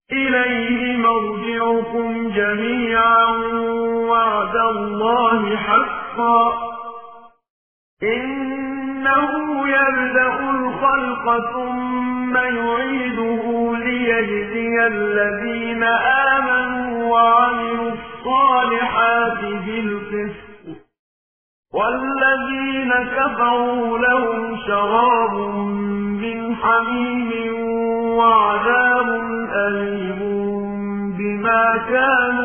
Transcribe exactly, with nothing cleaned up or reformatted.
إليه مرجعكم جميعا وعد الله حقا إنه يبدأ الخلق ثم يعيده ليجزي الذين آمنوا وعملوا الصالحات بالقسط والذين كفروا لهم شراب من حميم وعذاب أليم بما كانوا